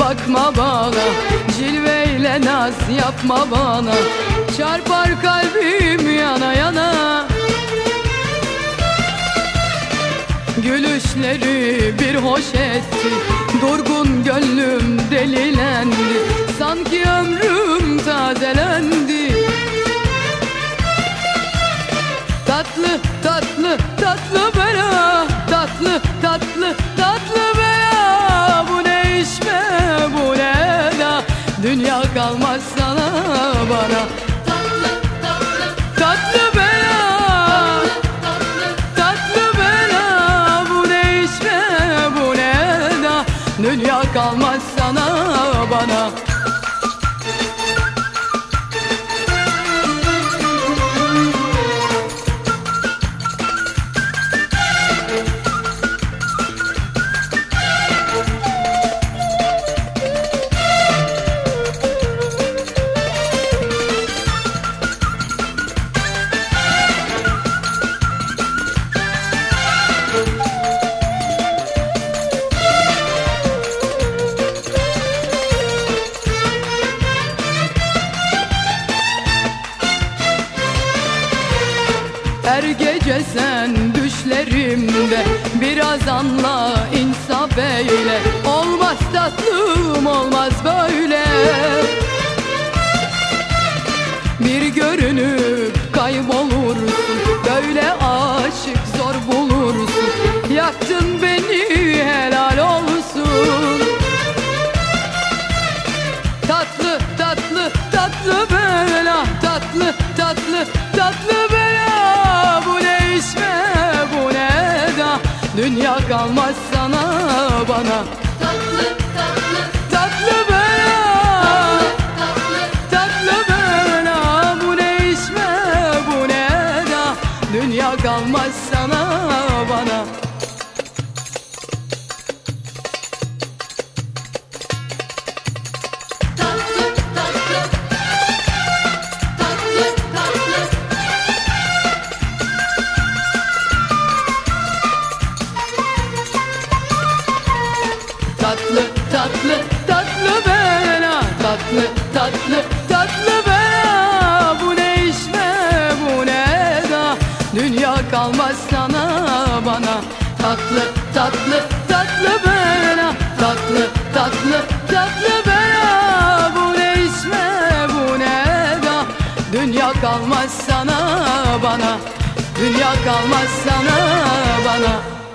bakma bana, cilveyle naz yapma bana. Çarpar kalbim yana yana. Gülüşleri bir hoş etti, durgun gönlüm delilendi. Sanki ömrüm tazelendi. Tatlı tatlı tatlı bela, tatlı tatlı tatlı bela. Bu ne içme bu ne da, dünya kalmaz sana bana. Tatlı tatlı tatlı bela, tatlı bela. Bu ne içme bu ne da, dünya kalmaz sana bana. Her gece sen düşlerimde, biraz anla insaf eyle. Olmaz tatlım olmaz böyle. Bir görünüp kaybolursun, böyle aşık zor bulursun. Yaktın beni helal olsun. Tatlı tatlı tatlı bela, tatlı tatlı tatlı bela. Bu ne içme bu ne da, dünya kalmaz sana bana. Tatlı tatlı tatlı bela, tatlı tatlı bela. Bu ne içme bu ne da, dünya kalmaz sana bana. Tatlı tatlı tatlı bela, tatlı tatlı tatlı bela. Bu ne içme bu ne da, dünya kalmaz sana bana. Tatlı tatlı tatlı bela, tatlı tatlı tatlı bela. Bu ne içme bu ne da, dünya kalmaz sana bana. Dünya kalmaz sana bana.